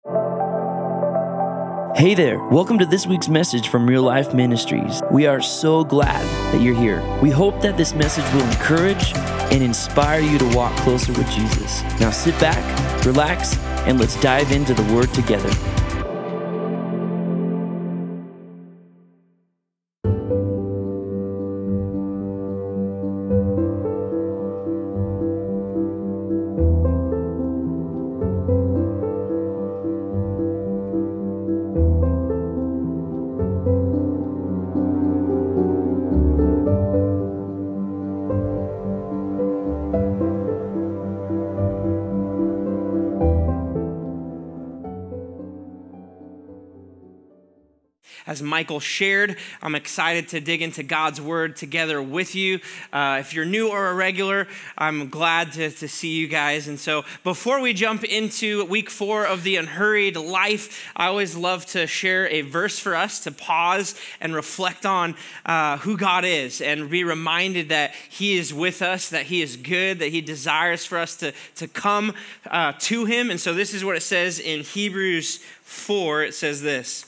Hey there, welcome to this week's message from Real Life Ministries. We are so glad that you're here. We hope that this message will encourage and inspire you to walk closer with Jesus. Now sit back, relax, and let's dive into the Word together. As Michael shared, I'm excited to dig into God's Word together with you. If you're new or a regular, I'm glad to see you guys. And so before we jump into week 4 of the Unhurried Life, I always love to share a verse for us to pause and reflect on who God is and be reminded that He is with us, that He is good, that He desires for us to come to Him. And so this is what it says in Hebrews 4. It says this.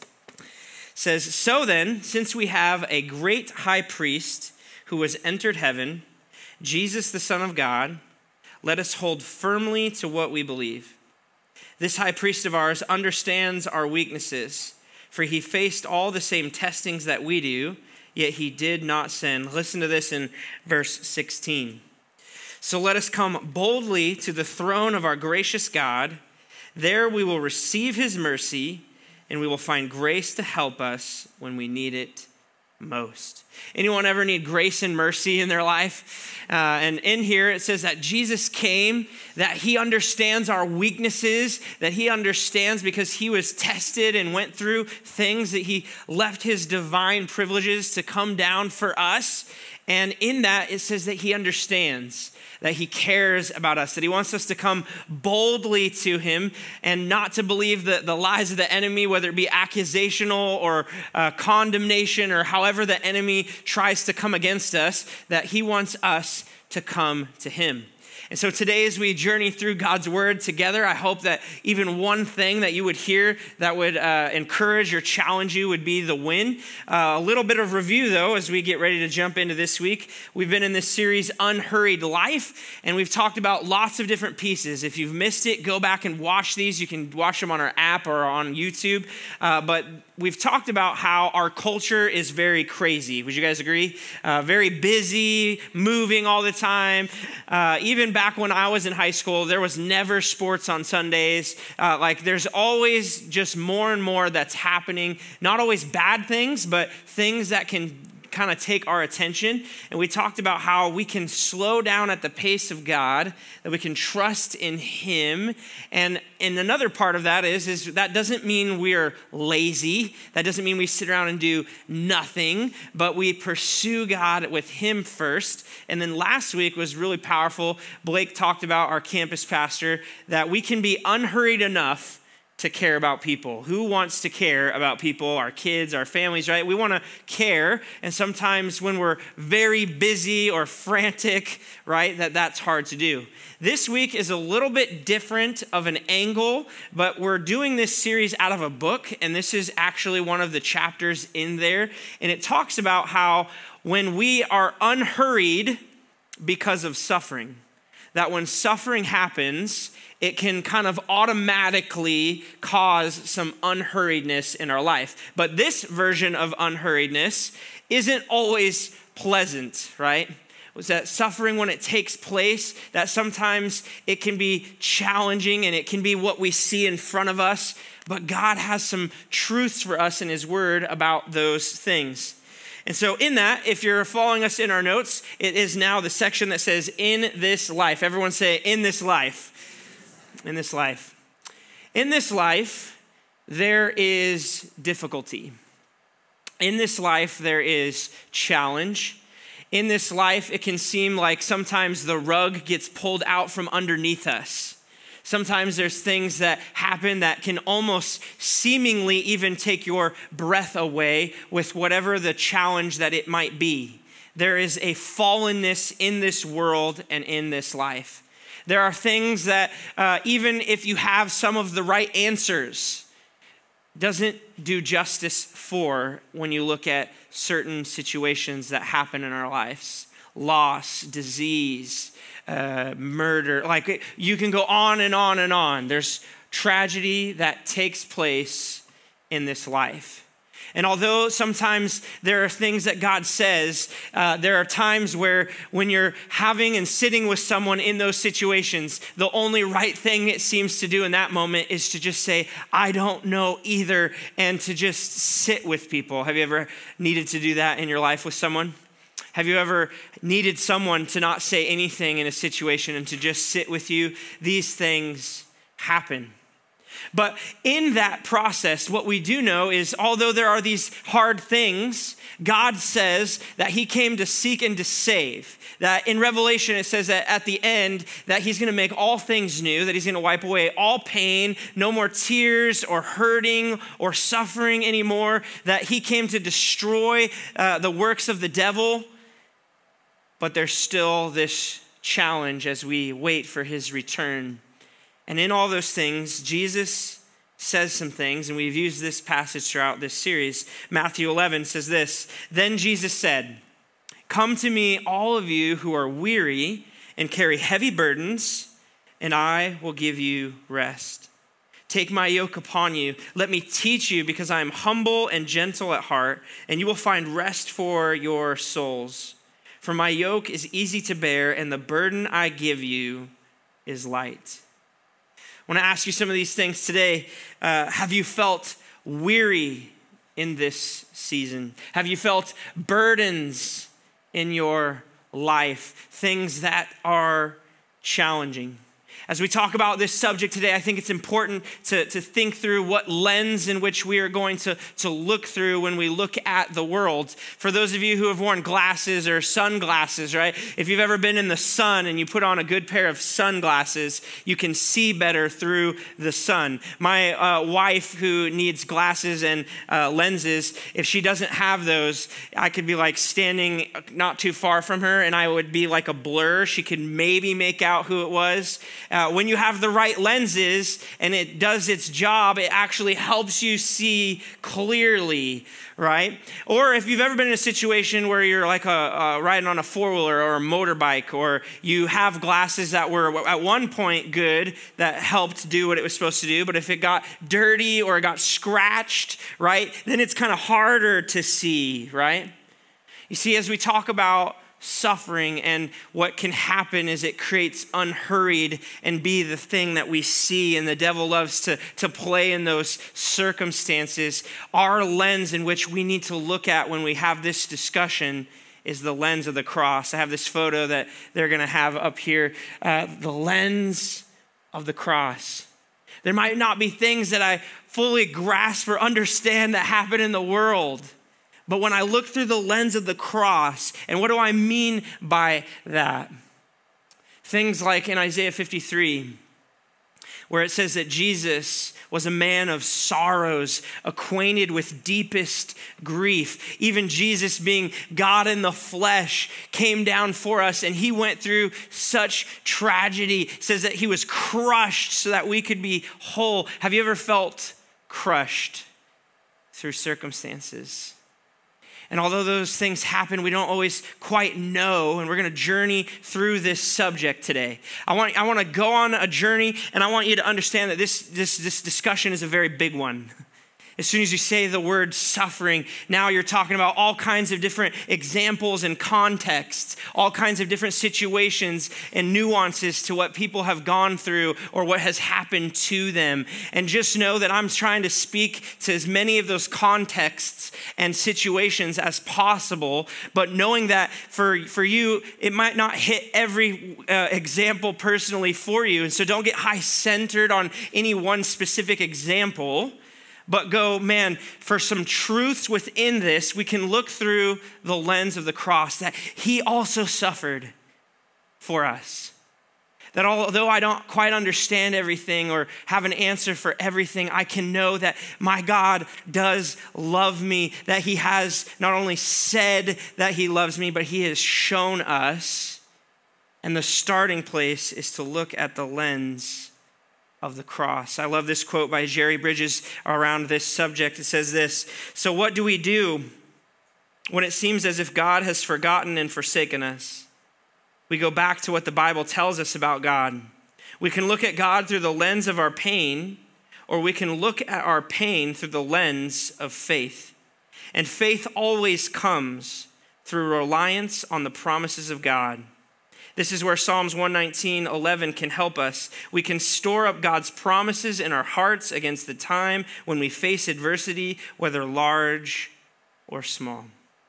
Says, "So then, since we have a great high priest who has entered heaven, Jesus the Son of God, let us hold firmly to what we believe. This high priest of ours understands our weaknesses, for he faced all the same testings that we do, yet he did not sin." Listen to this in verse 16. "So let us come boldly to the throne of our gracious God. There we will receive his mercy, and we will find grace to help us when we need it most." Anyone ever need grace and mercy in their life? And in here it says that Jesus came, that he understands our weaknesses, that he understands because he was tested and went through things, that he left his divine privileges to come down for us. And in that it says that he understands, that he cares about us, that he wants us to come boldly to him and not to believe the lies of the enemy, whether it be accusational or condemnation or however the enemy tries to come against us, that he wants us to come to him. And so today, as we journey through God's Word together, I hope that even one thing that you would hear that would encourage or challenge you would be the win. A little bit of review, though, as we get ready to jump into this week. We've been in this series, Unhurried Life, and we've talked about lots of different pieces. If you've missed it, go back and watch these. You can watch them on our app or on YouTube. But we've talked about how our culture is very crazy. Would you guys agree? Very busy, moving all the time. Even back when I was in high school, there was never sports on Sundays. There's always just more and more that's happening. Not always bad things, but things that can kind of take our attention. And we talked about how we can slow down at the pace of God, that we can trust in him. And another part of that is that doesn't mean we're lazy. That doesn't mean we sit around and do nothing, but we pursue God with him first. And then last week was really powerful. Blake talked about, our campus pastor, that we can be unhurried enough to care about people. Who wants to care about people? Our kids, our families, right? We want to care. And sometimes when we're very busy or frantic, right, that's hard to do. This week is a little bit different of an angle, but we're doing this series out of a book, and this is actually one of the chapters in there. And it talks about how when we are unhurried because of suffering, that when suffering happens, it can kind of automatically cause some unhurriedness in our life. But this version of unhurriedness isn't always pleasant, right? Was that suffering, when it takes place, that sometimes it can be challenging and it can be what we see in front of us. But God has some truths for us in his word about those things. And so in that, if you're following us in our notes, it is now the section that says, "In this life." Everyone say, "In this life." In this life. In this life, there is difficulty. In this life, there is challenge. In this life, it can seem like sometimes the rug gets pulled out from underneath us. Sometimes there's things that happen that can almost seemingly even take your breath away with whatever the challenge that it might be. There is a fallenness in this world and in this life. There are things that even if you have some of the right answers, doesn't do justice for when you look at certain situations that happen in our lives. Loss, disease, murder, like you can go on and on and on. There's tragedy that takes place in this life. And although sometimes there are things that God says, there are times where when you're having and sitting with someone in those situations, the only right thing it seems to do in that moment is to just say, I don't know either, and to just sit with people. Have you ever needed to do that in your life with someone? Have you ever needed someone to not say anything in a situation and to just sit with you? These things happen. But in that process, what we do know is although there are these hard things, God says that he came to seek and to save. That in Revelation, it says that at the end, that he's going to make all things new, that he's going to wipe away all pain, no more tears or hurting or suffering anymore, that he came to destroy the works of the devil. But there's still this challenge as we wait for his return. And in all those things, Jesus says some things, and we've used this passage throughout this series. Matthew 11 says this, "Then Jesus said, 'Come to me, all of you who are weary and carry heavy burdens, and I will give you rest. Take my yoke upon you. Let me teach you, because I am humble and gentle at heart, and you will find rest for your souls. For my yoke is easy to bear, and the burden I give you is light.'" I want to ask you some of these things today. Have you felt weary in this season? Have you felt burdens in your life? Things that are challenging? As we talk about this subject today, I think it's important to think through what lens in which we are going to look through when we look at the world. For those of you who have worn glasses or sunglasses, right? If you've ever been in the sun and you put on a good pair of sunglasses, you can see better through the sun. My wife, who needs glasses and lenses, if she doesn't have those, I could be like standing not too far from her and I would be like a blur. She could maybe make out who it was. When you have the right lenses and it does its job, it actually helps you see clearly, right? Or if you've ever been in a situation where you're like riding on a four-wheeler or a motorbike, or you have glasses that were at one point good, that helped do what it was supposed to do, but if it got dirty or it got scratched, right, then it's kind of harder to see, right? You see, as we talk about suffering, and what can happen is it creates unhurried and be the thing that we see, and the devil loves to play in those circumstances. Our lens in which we need to look at when we have this discussion is the lens of the cross. I have this photo that they're going to have up here, the lens of the cross. There might not be things that I fully grasp or understand that happen in the world, but when I look through the lens of the cross, and what do I mean by that? Things like in Isaiah 53, where it says that Jesus was a man of sorrows, acquainted with deepest grief. Even Jesus, being God in the flesh, came down for us, and he went through such tragedy. It says that he was crushed so that we could be whole. Have you ever felt crushed through circumstances? And although those things happen, we don't always quite know, and we're going to journey through this subject today. I want to go on a journey, and I want you to understand that this discussion is a very big one. As soon as you say the word suffering, now you're talking about all kinds of different examples and contexts, all kinds of different situations and nuances to what people have gone through or what has happened to them. And just know that I'm trying to speak to as many of those contexts and situations as possible, but knowing that for you, it might not hit every example personally for you. And so don't get high-centered on any one specific example, but go, man, for some truths within this, we can look through the lens of the cross, that he also suffered for us. That although I don't quite understand everything or have an answer for everything, I can know that my God does love me, that he has not only said that he loves me, but he has shown us And the starting place is to look at the lens of the cross. I love this quote by Jerry Bridges around this subject. It says this: "So what do we do when it seems as if God has forgotten and forsaken us? We go back to what the Bible tells us about God. We can look at God through the lens of our pain, or we can look at our pain through the lens of faith. And faith always comes through reliance on the promises of God. This is where Psalms 119:11 can help us. We can store up God's promises in our hearts against the time when we face adversity, whether large or small."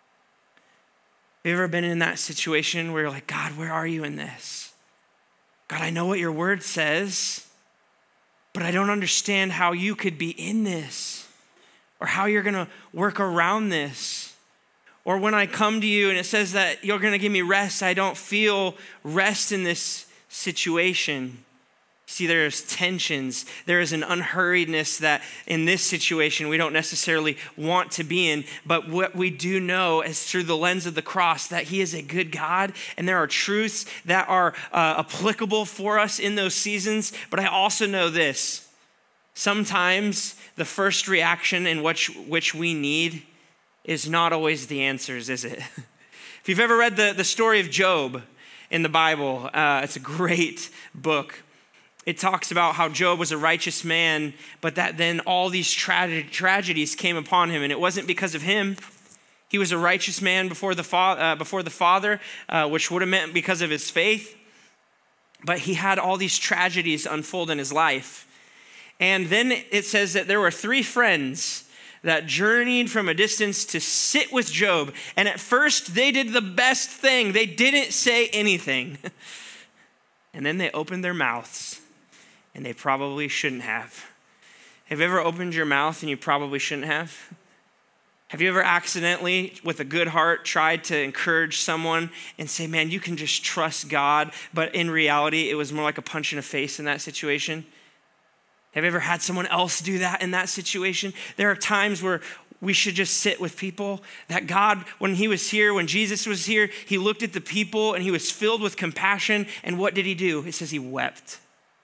Have you ever been in that situation where you're like, God, where are you in this? God, I know what your word says, but I don't understand how you could be in this or how you're going to work around this. Or when I come to you and it says that you're going to give me rest, I don't feel rest in this situation. See, there's tensions. There is an unhurriedness that in this situation we don't necessarily want to be in. But what we do know is through the lens of the cross that he is a good God, and there are truths that are applicable for us in those seasons. But I also know this: sometimes the first reaction in which we need is not always the answers, is it? If you've ever read the story of Job in the Bible, it's a great book. It talks about how Job was a righteous man, but that then all these tragedies came upon him, and it wasn't because of him. He was a righteous man before the Father, which would have meant because of his faith, but he had all these tragedies unfold in his life. And then it says that there were 3 friends that journeyed from a distance to sit with Job. And at first, they did the best thing. They didn't say anything. And then they opened their mouths, and they probably shouldn't have. Have you ever opened your mouth and you probably shouldn't have? Have you ever accidentally, with a good heart, tried to encourage someone and say, man, you can just trust God, but in reality, it was more like a punch in the face in that situation? Have you ever had someone else do that in that situation? There are times where we should just sit with people. That God, when he was here, when Jesus was here, he looked at the people and he was filled with compassion. And what did he do? It says he wept.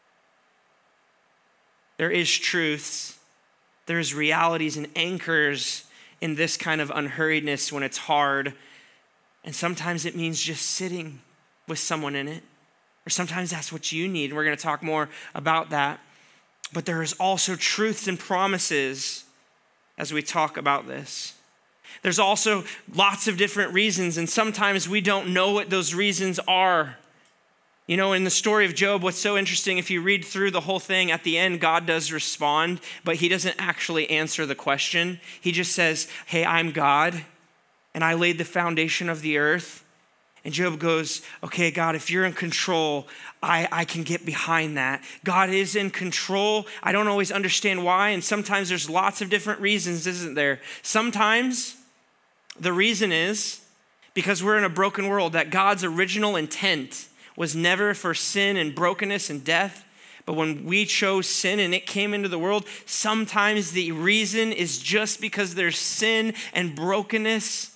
There is truths. There's realities and anchors in this kind of unhurriedness when it's hard. And sometimes it means just sitting with someone in it. Or sometimes that's what you need. And we're going to talk more about that. But there is also truths and promises as we talk about this. There's also lots of different reasons, and sometimes we don't know what those reasons are. You know, in the story of Job, what's so interesting, if you read through the whole thing, at the end, God does respond, but he doesn't actually answer the question. He just says, hey, I'm God, and I laid the foundation of the earth. And Job goes, okay, God, if you're in control, I can get behind that. God is in control. I don't always understand why. And sometimes there's lots of different reasons, isn't there? Sometimes the reason is because we're in a broken world, that God's original intent was never for sin and brokenness and death. But when we chose sin and it came into the world, sometimes the reason is just because there's sin and brokenness.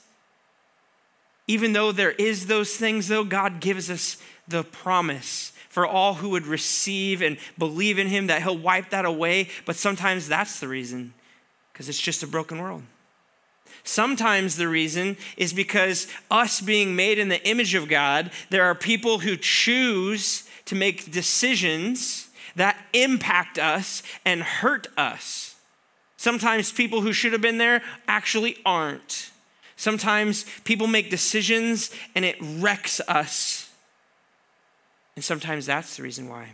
Even though there is those things, though, God gives us the promise for all who would receive and believe in him that he'll wipe that away. But sometimes that's the reason, because it's just a broken world. Sometimes the reason is because us being made in the image of God, there are people who choose to make decisions that impact us and hurt us. Sometimes people who should have been there actually aren't. Sometimes people make decisions and it wrecks us. And sometimes that's the reason why.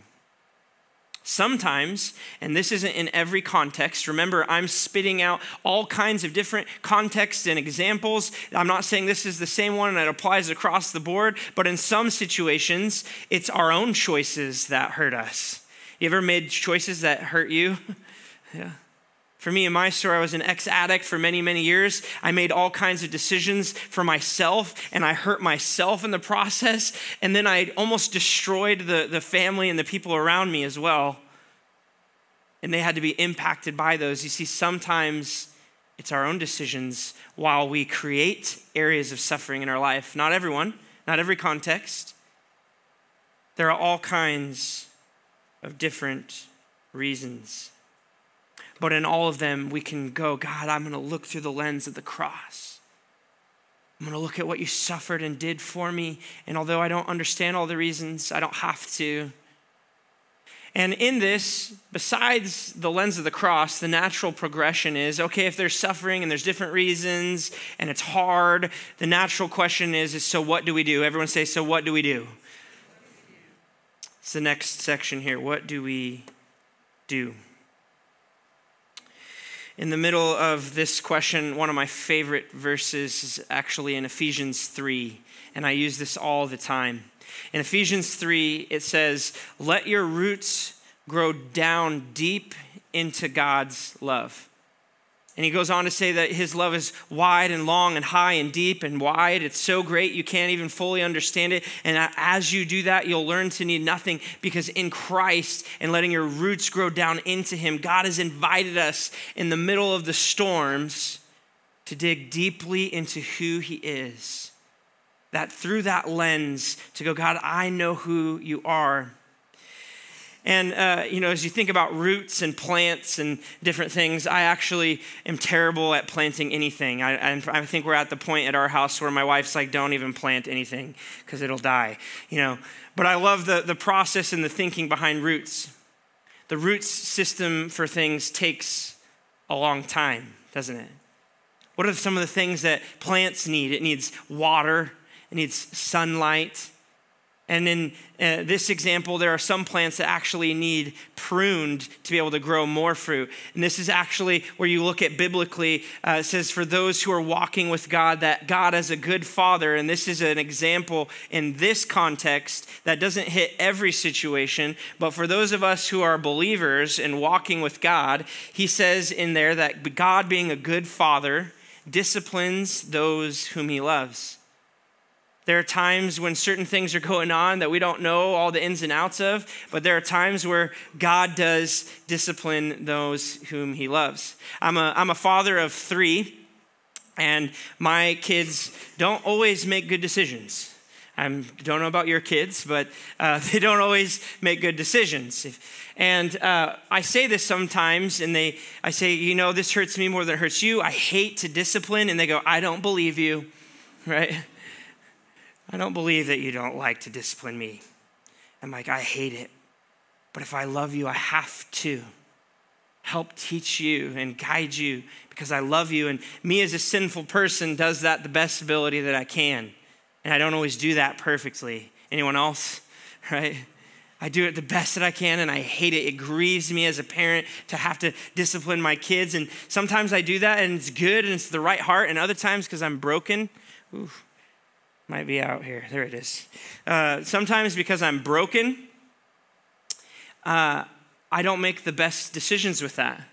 Sometimes, and this isn't in every context, remember, I'm spitting out all kinds of different contexts and examples. I'm not saying this is the same one and it applies across the board, but in some situations, it's our own choices that hurt us. You ever made choices that hurt you? Yeah. For me, in my story, I was an ex-addict for many, many years. I made all kinds of decisions for myself, and I hurt myself in the process. And then I almost destroyed the family and the people around me as well. And they had to be impacted by those. You see, sometimes it's our own decisions while we create areas of suffering in our life. Not everyone, not every context. There are all kinds of different reasons. But in all of them, we can go, God, I'm going to look through the lens of the cross. I'm going to look at what you suffered and did for me. And although I don't understand all the reasons, I don't have to. And in this, besides the lens of the cross, the natural progression is, okay, if there's suffering and there's different reasons and it's hard, the natural question is so what do we do? Everyone say, so what do we do? It's the next section here. What do we do? In the middle of this question, one of my favorite verses is actually in Ephesians 3, and I use this all the time. In Ephesians 3, it says, let your roots grow down deep into God's love. And he goes on to say that his love is wide and long and high and deep and wide. It's so great you can't even fully understand it. And as you do that, you'll learn to need nothing, because in Christ and letting your roots grow down into him, God has invited us in the middle of the storms to dig deeply into who he is. That through that lens to go, God, I know who you are. And, as you think about roots and plants and different things, I actually am terrible at planting anything. I think we're at the point at our house where my wife's like, don't even plant anything because it'll die, But I love the process and the thinking behind roots. The roots system for things takes a long time, doesn't it? What are some of the things that plants need? It needs water. It needs sunlight. And in this example, there are some plants that actually need pruned to be able to grow more fruit. And this is actually where you look at biblically, it says for those who are walking with God, that God is a good father. And this is an example in this context that doesn't hit every situation. But for those of us who are believers and walking with God, he says in there that God, being a good father, disciplines those whom he loves. There are times when certain things are going on that we don't know all the ins and outs of, but there are times where God does discipline those whom he loves. I'm a father of 3, and my kids don't always make good decisions. I don't know about your kids, but they don't always make good decisions. And I say this sometimes, and I say, this hurts me more than it hurts you. I hate to discipline, and they go, I don't believe you, right? I don't believe that you don't like to discipline me. I'm like, I hate it. But if I love you, I have to help teach you and guide you because I love you. And me as a sinful person does that the best ability that I can. And I don't always do that perfectly. Anyone else? Right? I do it the best that I can, and I hate it. It grieves me as a parent to have to discipline my kids. And sometimes I do that, and it's good, and it's the right heart. And other times, because I'm broken, might be out here. There it is. Sometimes because I'm broken, I don't make the best decisions with that.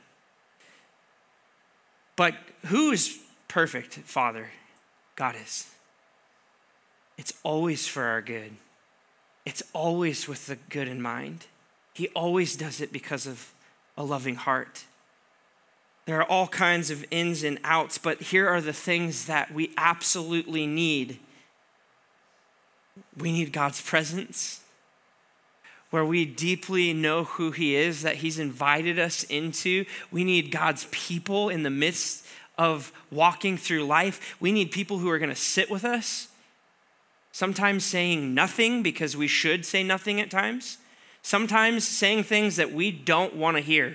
But who is perfect father? God is. It's always for our good. It's always with the good in mind. He always does it because of a loving heart. There are all kinds of ins and outs, but here are the things that we absolutely need. We need God's presence, where we deeply know who he is, that he's invited us into. We need God's people in the midst of walking through life. We need people who are going to sit with us, sometimes saying nothing because we should say nothing at times, sometimes saying things that we don't want to hear.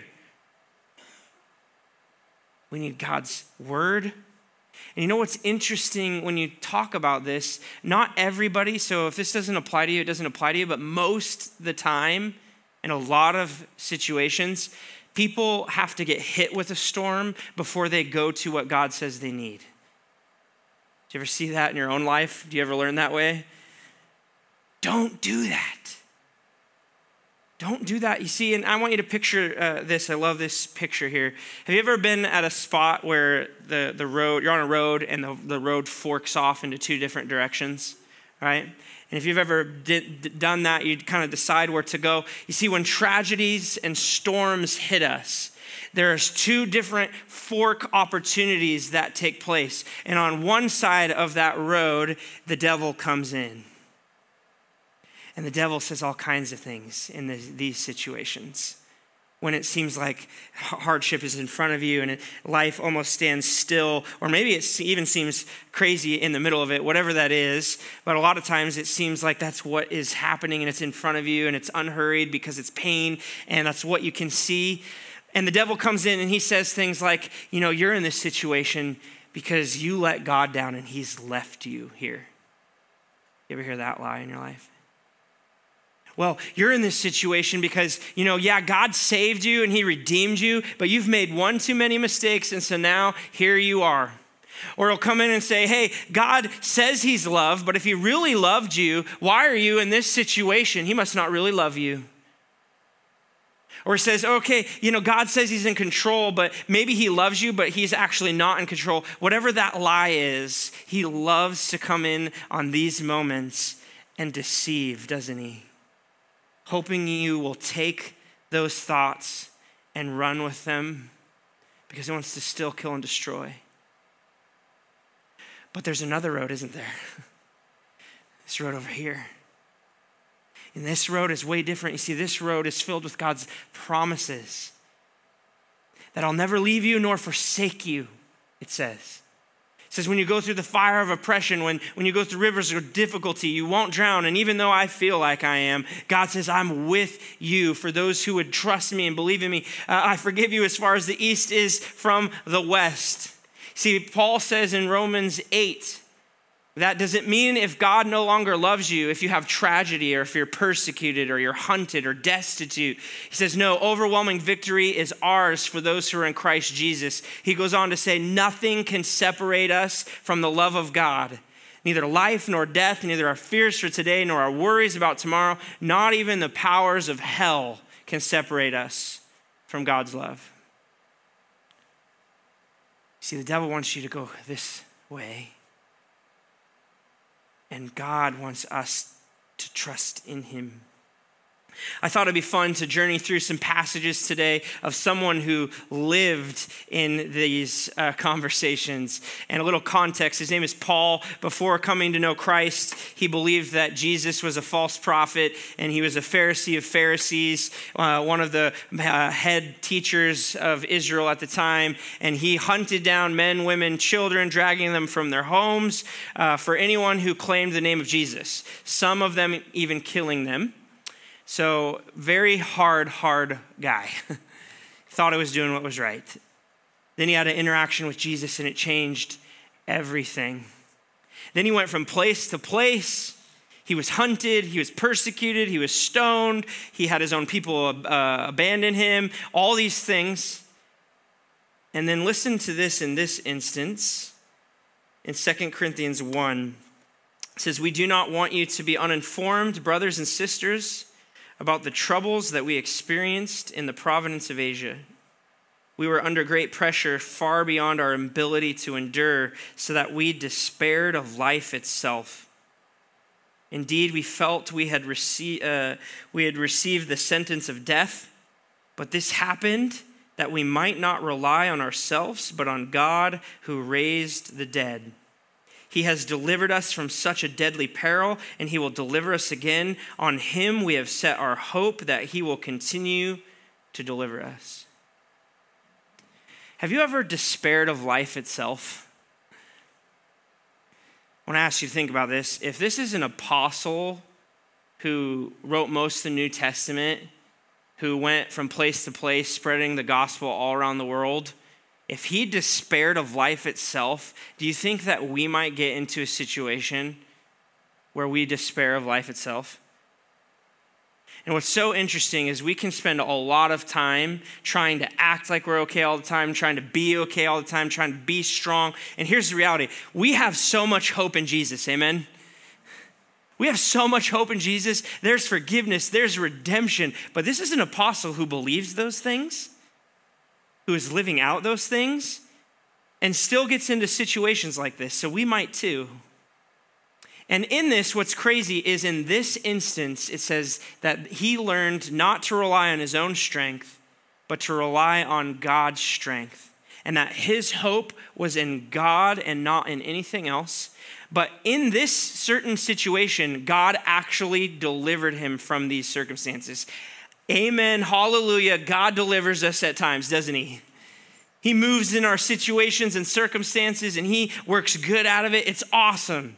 We need God's word. And you know what's interesting when you talk about this? Not everybody, so if this doesn't apply to you, it doesn't apply to you, but most the time, in a lot of situations, people have to get hit with a storm before they go to what God says they need. Do you ever see that in your own life? Do you ever learn that way? Don't do that. Don't do that. You see, and I want you to picture this. I love this picture here. Have you ever been at a spot where the road, you're on a road and the road forks off into 2 different directions, right? And if you've ever done that, you kind of decide where to go. You see, when tragedies and storms hit us, there's 2 different fork opportunities that take place. And on one side of that road, the devil comes in. And the devil says all kinds of things in these situations. When it seems like hardship is in front of you and life almost stands still, or maybe it even seems crazy in the middle of it, whatever that is. But a lot of times it seems like that's what is happening and it's in front of you and it's unhurried because it's pain and that's what you can see. And the devil comes in and he says things like, you're in this situation because you let God down and he's left you here. You ever hear that lie in your life? Well, you're in this situation because, God saved you and he redeemed you, but you've made one too many mistakes, and so now here you are. Or he'll come in and say, hey, God says he's love, but if he really loved you, why are you in this situation? He must not really love you. Or he says, okay, God says he's in control, but maybe he loves you, but he's actually not in control. Whatever that lie is, he loves to come in on these moments and deceive, doesn't he? Hoping you will take those thoughts and run with them because he wants to still kill and destroy. But there's another road, isn't there? This road over here. And this road is way different. You see, this road is filled with God's promises that I'll never leave you nor forsake you, it says. It says when you go through the fire of oppression, when you go through rivers of difficulty, you won't drown. And even though I feel like I am, God says, I'm with you. For those who would trust me and believe in me, I forgive you as far as the east is from the west. See, Paul says in Romans 8, that doesn't mean if God no longer loves you, if you have tragedy or if you're persecuted or you're hunted or destitute. He says, no, overwhelming victory is ours for those who are in Christ Jesus. He goes on to say, nothing can separate us from the love of God. Neither life nor death, neither our fears for today nor our worries about tomorrow, not even the powers of hell can separate us from God's love. See, the devil wants you to go this way. And God wants us to trust in him. I thought it'd be fun to journey through some passages today of someone who lived in these conversations. And a little context, his name is Paul. Before coming to know Christ, he believed that Jesus was a false prophet and he was a Pharisee of Pharisees, one of the head teachers of Israel at the time. And he hunted down men, women, children, dragging them from their homes for anyone who claimed the name of Jesus, some of them even killing them. So very hard guy. Thought he was doing what was right. Then he had an interaction with Jesus and it changed everything. Then he went from place to place. He was hunted, he was persecuted, he was stoned. He had his own people abandon him, all these things. And then listen to this in this instance. In 2 Corinthians 1, it says, we do not want you to be uninformed, brothers and sisters, about the troubles that we experienced in the province of Asia. We were under great pressure, far beyond our ability to endure, so that we despaired of life itself. Indeed, we felt we had received the sentence of death, but this happened that we might not rely on ourselves, but on God who raised the dead. He has delivered us from such a deadly peril, and he will deliver us again. On him we have set our hope that he will continue to deliver us. Have you ever despaired of life itself? I want to ask you to think about this. If this is an apostle who wrote most of the New Testament, who went from place to place spreading the gospel all around the world, if he despaired of life itself, do you think that we might get into a situation where we despair of life itself? And what's so interesting is we can spend a lot of time trying to act like we're okay all the time, trying to be okay all the time, trying to be strong. And here's the reality. We have so much hope in Jesus, amen? We have so much hope in Jesus. There's forgiveness, there's redemption. But this is an apostle who believes those things, who is living out those things, and still gets into situations like this. So we might too. And in this, what's crazy is in this instance, it says that he learned not to rely on his own strength, but to rely on God's strength. and that his hope was in God and not in anything else. But in this certain situation, God actually delivered him from these circumstances. Amen, hallelujah. God delivers us at times, doesn't he? He moves in our situations and circumstances, and he works good out of it. It's awesome.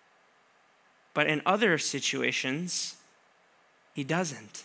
But in other situations, he doesn't.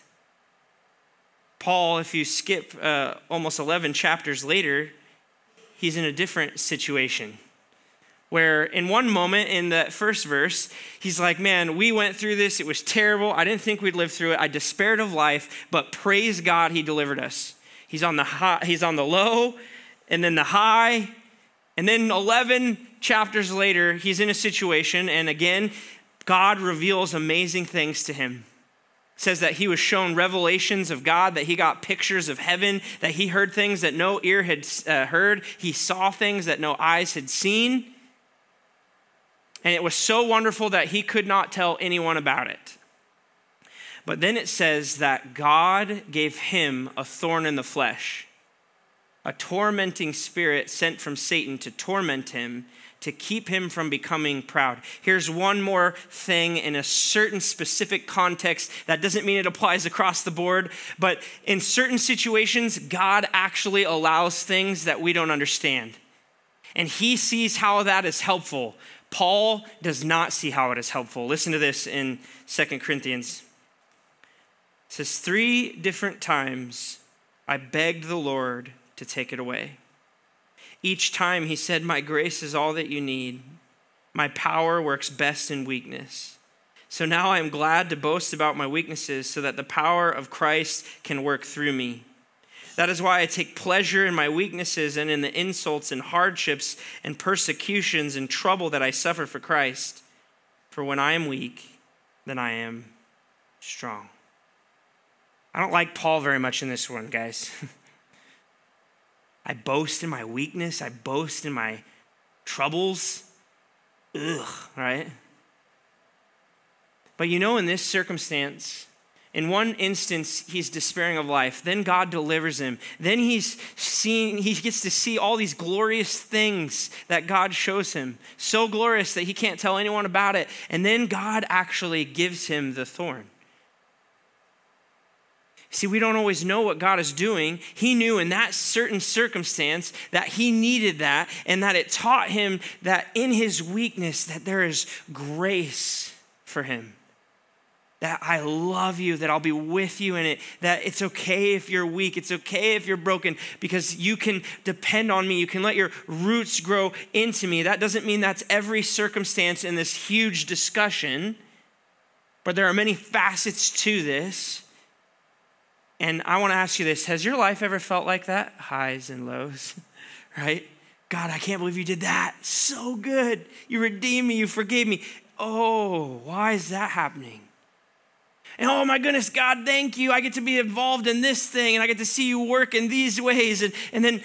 Paul, if you skip almost 11 chapters later, he's in a different situation where in one moment in the first verse, he's like, man, we went through this. It was terrible. I didn't think we'd live through it. I despaired of life, but praise God, he delivered us. He's on the high, he's on the low, and then the high, and then 11 chapters later, he's in a situation, and again, God reveals amazing things to him. It says that he was shown revelations of God, that he got pictures of heaven, that he heard things that no ear had heard. He saw things that no eyes had seen. And it was so wonderful that he could not tell anyone about it. But then it says that God gave him a thorn in the flesh, a tormenting spirit sent from Satan to torment him, to keep him from becoming proud. Here's one more thing in a certain specific context. That doesn't mean it applies across the board, but in certain situations, God actually allows things that we don't understand. And he sees how that is helpful. Paul does not see how it is helpful. Listen to this in 2 Corinthians. It says, 3 different times I begged the Lord to take it away. Each time he said, my grace is all that you need. My power works best in weakness. So now I am glad to boast about my weaknesses so that the power of Christ can work through me. That is why I take pleasure in my weaknesses and in the insults and hardships and persecutions and trouble that I suffer for Christ. For when I am weak, then I am strong. I don't like Paul very much in this one, guys. I boast in my weakness. I boast in my troubles. Ugh, right? But you know, in this circumstance, in one instance, he's despairing of life. Then God delivers him. Then he gets to see all these glorious things that God shows him. So glorious that he can't tell anyone about it. And then God actually gives him the thorn. See, we don't always know what God is doing. He knew in that certain circumstance that he needed that, and that it taught him that in his weakness that there is grace for him. That I love you, that I'll be with you in it, that it's okay if you're weak, it's okay if you're broken, because you can depend on me, you can let your roots grow into me. That doesn't mean that's every circumstance in this huge discussion, but there are many facets to this. And I want to ask you this, has your life ever felt like that? Highs and lows, right? God, I can't believe you did that. So good. You redeemed me, you forgave me. Oh, why is that happening? And oh my goodness, God, thank you. I get to be involved in this thing and I get to see you work in these ways. And then,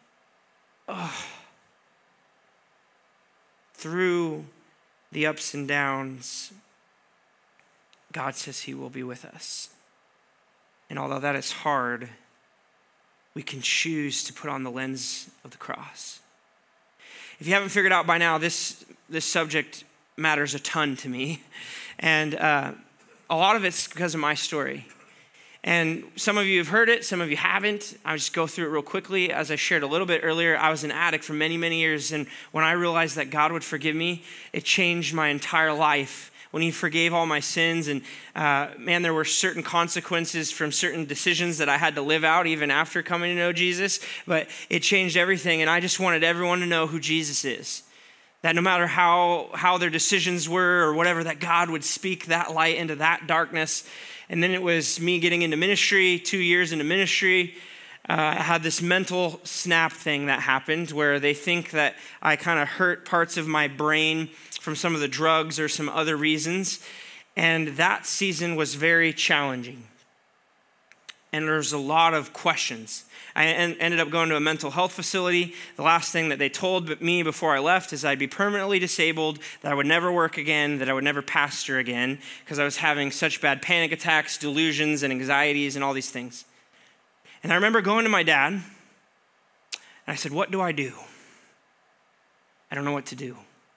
through the ups and downs, God says he will be with us. And although that is hard, we can choose to put on the lens of the cross. If you haven't figured out by now, this subject matters a ton to me. And a lot of it's because of my story. And some of you have heard it, some of you haven't. I'll just go through it real quickly. As I shared a little bit earlier, I was an addict for many, many years. And when I realized that God would forgive me, it changed my entire life. When he forgave all my sins, and there were certain consequences from certain decisions that I had to live out even after coming to know Jesus, but it changed everything. And I just wanted everyone to know who Jesus is. That no matter how their decisions were or whatever, that God would speak that light into that darkness. And then it was me getting into ministry, 2 years into ministry. I had this mental snap thing that happened where they think that I kind of hurt parts of my brain from some of the drugs or some other reasons. And that season was very challenging. And there's a lot of questions. I ended up going to a mental health facility. The last thing that they told me before I left is I'd be permanently disabled, that I would never work again, that I would never pastor again, because I was having such bad panic attacks, delusions, and anxieties, and all these things. And I remember going to my dad, And I said, what do? I don't know what to do. And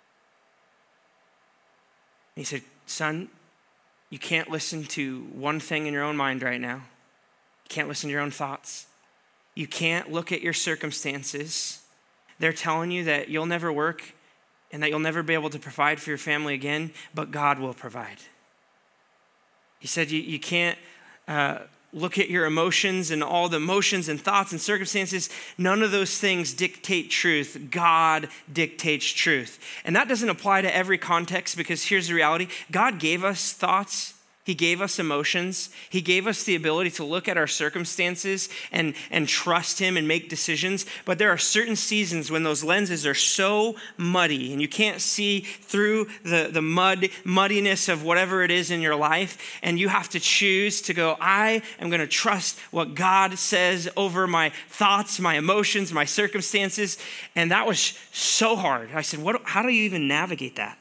he said, son, you can't listen to one thing in your own mind right now. You can't listen to your own thoughts. You can't look at your circumstances. They're telling you that you'll never work and that you'll never be able to provide for your family again, but God will provide. He said you can't look at your emotions and all the emotions and thoughts and circumstances. None of those things dictate truth. God dictates truth. And that doesn't apply to every context, because here's the reality. God gave us thoughts. He gave us emotions. He gave us the ability to look at our circumstances and trust him and make decisions. But there are certain seasons when those lenses are so muddy and you can't see through the muddiness of whatever it is in your life. And you have to choose to go, I am going to trust what God says over my thoughts, my emotions, my circumstances. And that was so hard. I said, how do you even navigate that?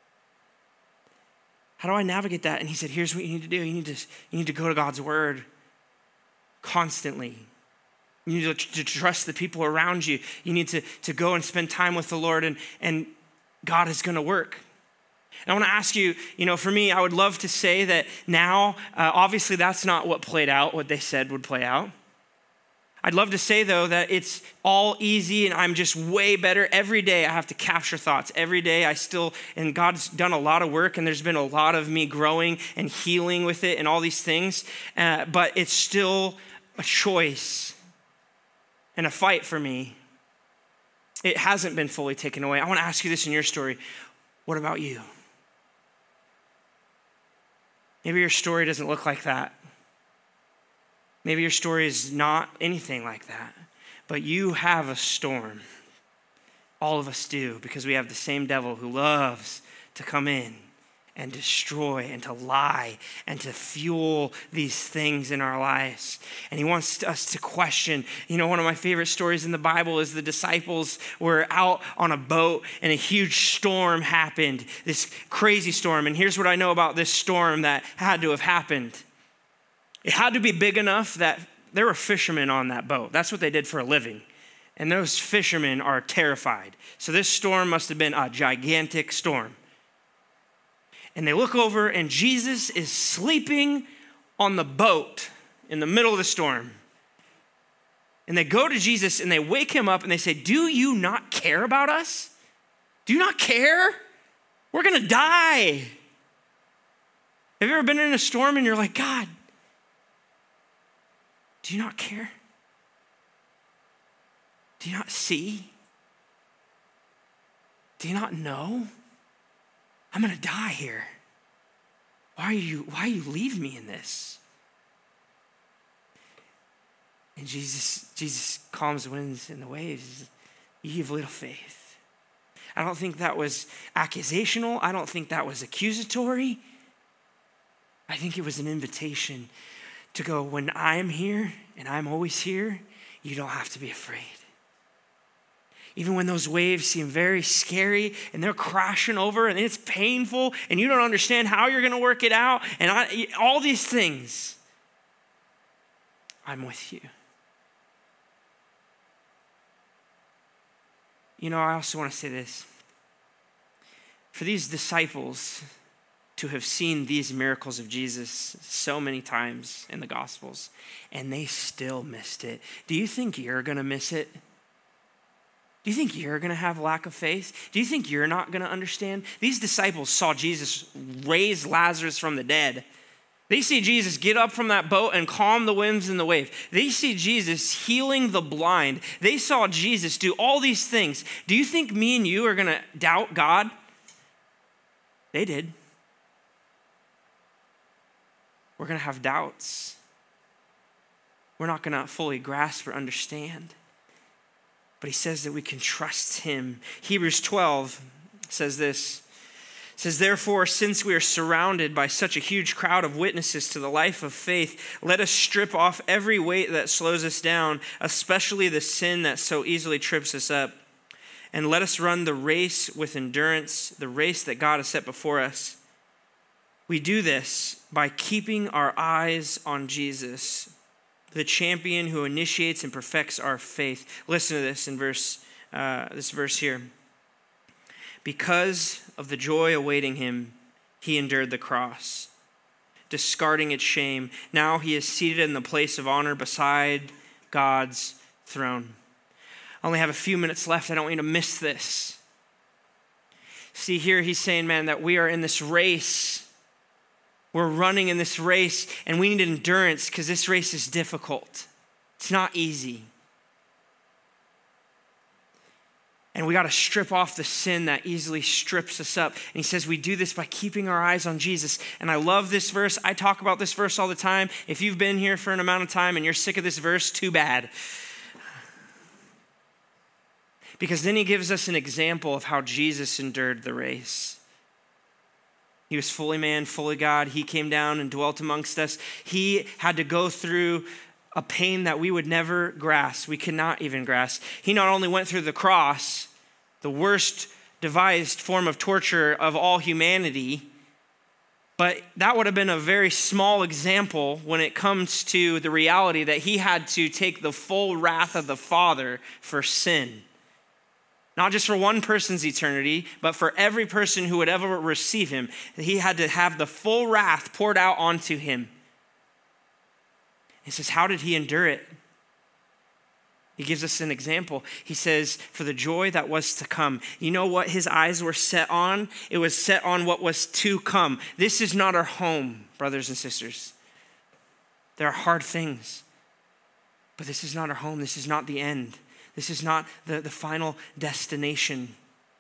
How do I navigate that? And he said, here's what you need to do. You need to go to God's word constantly. You need to trust the people around you. You need to go and spend time with the Lord, and God is going to work. And I want to ask you, for me, I would love to say that now, obviously that's not what played out, what they said would play out. I'd love to say, though, that it's all easy and I'm just way better. Every day I have to capture thoughts. Every day and God's done a lot of work, and there's been a lot of me growing and healing with it and all these things. But it's still a choice and a fight for me. It hasn't been fully taken away. I want to ask you this in your story. What about you? Maybe your story doesn't look like that. Maybe your story is not anything like that, but you have a storm. All of us do, because we have the same devil who loves to come in and destroy and to lie and to fuel these things in our lives. And he wants us to question. One of my favorite stories in the Bible is the disciples were out on a boat and a huge storm happened, this crazy storm. And here's what I know about this storm that had to have happened. It had to be big enough that there were fishermen on that boat. That's what they did for a living. And those fishermen are terrified. So this storm must have been a gigantic storm. And they look over and Jesus is sleeping on the boat in the middle of the storm. And they go to Jesus and they wake him up and they say, do you not care about us? Do you not care? We're going to die. Have you ever been in a storm and you're like, God, do you not care? Do you not see? Do you not know? I'm going to die here. Why you leave me in this? And Jesus calms the winds and the waves. You have little faith. I don't think that was accusational. I don't think that was accusatory. I think it was an invitation to go, when I'm here and I'm always here, you don't have to be afraid. Even when those waves seem very scary and they're crashing over and it's painful and you don't understand how you're going to work it out and all these things, I'm with you. I also want to say this. For these disciples to have seen these miracles of Jesus so many times in the Gospels, and they still missed it. Do you think you're going to miss it? Do you think you're going to have lack of faith? Do you think you're not going to understand? These disciples saw Jesus raise Lazarus from the dead. They see Jesus get up from that boat and calm the winds and the wave. They see Jesus healing the blind. They saw Jesus do all these things. Do you think me and you are going to doubt God? They did. We're going to have doubts. We're not going to fully grasp or understand. But he says that we can trust him. Hebrews 12 says this. It says, therefore, since we are surrounded by such a huge crowd of witnesses to the life of faith, let us strip off every weight that slows us down, especially the sin that so easily trips us up. And let us run the race with endurance, the race that God has set before us. We do this by keeping our eyes on Jesus, the champion who initiates and perfects our faith. Listen to this in this verse here. Because of the joy awaiting him, he endured the cross, discarding its shame. Now he is seated in the place of honor beside God's throne. I only have a few minutes left. I don't want you to miss this. See, here he's saying, man, that we are in this race. We're running in this race, and we need endurance because this race is difficult. It's not easy. And we got to strip off the sin that easily strips us up. And he says we do this by keeping our eyes on Jesus. And I love this verse. I talk about this verse all the time. If you've been here for an amount of time and you're sick of this verse, too bad. Because then he gives us an example of how Jesus endured the race. He was fully man, fully God. He came down and dwelt amongst us. He had to go through a pain that we would never grasp. We cannot even grasp. He not only went through the cross, the worst devised form of torture of all humanity, but that would have been a very small example when it comes to the reality that he had to take the full wrath of the Father for sin. Not just for one person's eternity, but for every person who would ever receive him. He had to have the full wrath poured out onto him. He says, how did he endure it? He gives us an example. He says, for the joy that was to come. You know what his eyes were set on? It was set on what was to come. This is not our home, brothers and sisters. There are hard things, but this is not our home. This is not the end. This is not the final destination.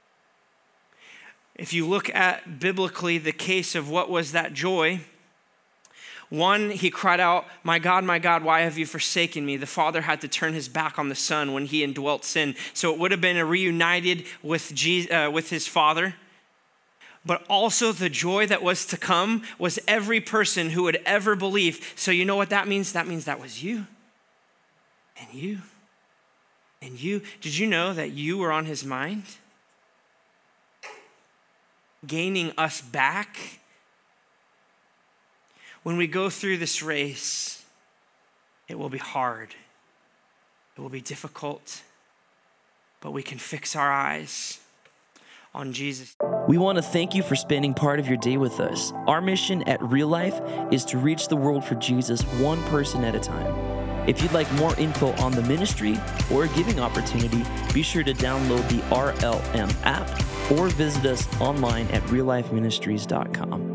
If you look at biblically the case of what was that joy, one, he cried out, my God, why have you forsaken me? The Father had to turn his back on the Son when he indwelt sin. So it would have been a reunited with his Father. But also the joy that was to come was every person who would ever believe. So you know what that means? That means that was you and you and you. Did you know that you were on his mind? Gaining us back. When we go through this race, it will be hard. It will be difficult, but we can fix our eyes on Jesus. We want to thank you for spending part of your day with us. Our mission at Real Life is to reach the world for Jesus one person at a time. If you'd like more info on the ministry or a giving opportunity, be sure to download the RLM app or visit us online at reallifeministries.com.